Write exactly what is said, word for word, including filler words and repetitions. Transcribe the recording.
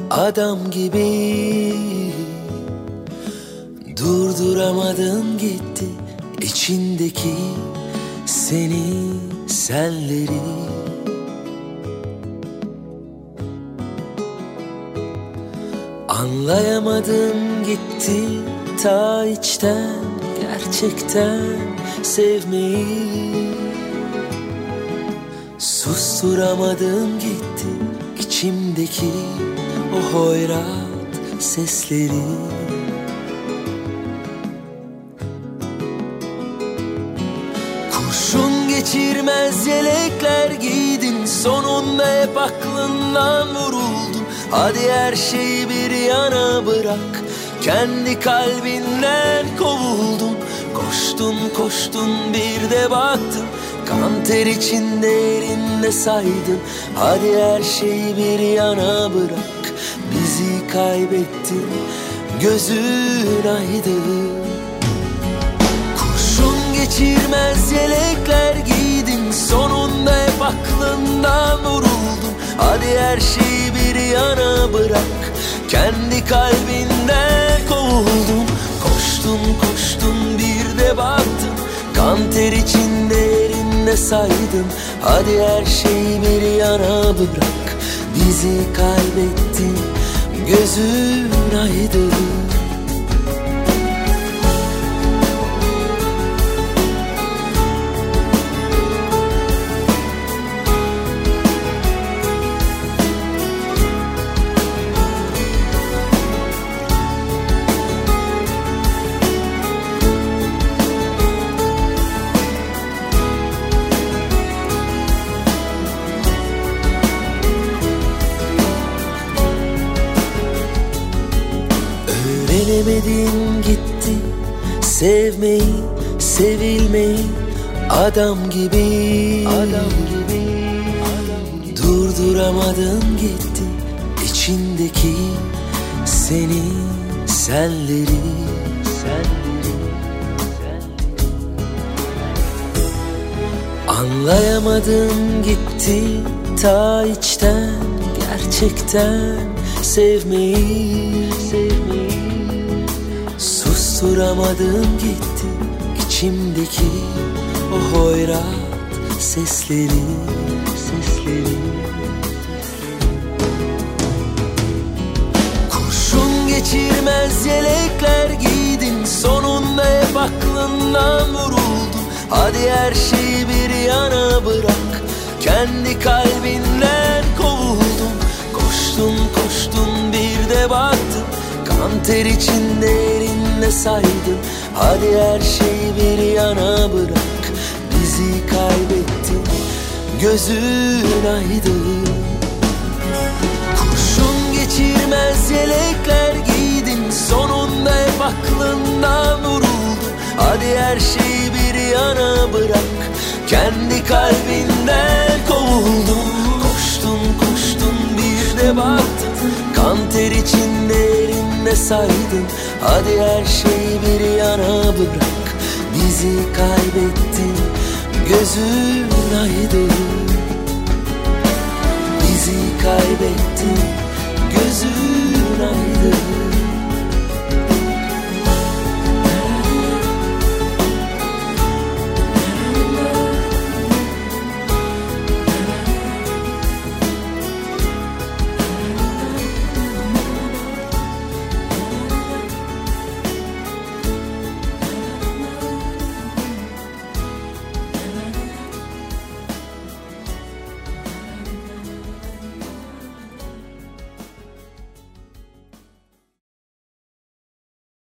Adam gibi durduramadın gitti içindeki seni, senleri. Anlayamadım gitti ta içten, gerçekten sevmeyi. Susturamadım gitti içimdeki o hoyrat sesleri. Kurşun geçirmez yelekler giydin, sonunda hep aklından vuruldun. Hadi her şeyi bir yana bırak, kendi kalbinden kovuldun. Koştun koştun bir de baktın, kan ter içinde elinde saydın. Hadi her şeyi bir yana bırak, bizi kaybettin, gözün aydın. Kurşun geçirmez yelekler giydin, sonunda hep aklından vuruldun. Hadi her şeyi bir yana bırak, kendi kalbinden kovuldun. Koştun koştun bir de baktın, kan ter içinde elinde saydın. Hadi her şeyi bir yana bırak, bizi kaybettin, gözün aydın. Öğrenemedin gitti sevmeyi, sevilmeyi, adam gibi, adam gibi. Durduramadın gitti içindeki seni, senleri, senleri, senleri. Anlayamadın gitti ta içten, gerçekten sevmeyi, sevmeyi. Susturamadım gitti içimdeki o hoyrat sesleri, sesleri. Kurşun geçirmez yelekler giydin, sonunda hep aklından vuruldun. Hadi her şeyi bir yana bırak, kendi kalbinden kovuldun. Koştun koştun bir de baktın, kan ter içinde elinde saydın. Hadi her şeyi bir yana bırak, bizi kaybettin, gözün aydın. Kurşun geçirmez yelekler giydin, sonunda hep aklından vuruldun. Hadi her şeyi bir yana bırak, kendi kalbinden kovuldun. Koştun koştun bir de baktın, kan ter içinde elinde saydın. Hadi her şeyi bir yana bırak, bizi kaybettin, gözün aydın. Bizi kaybettin,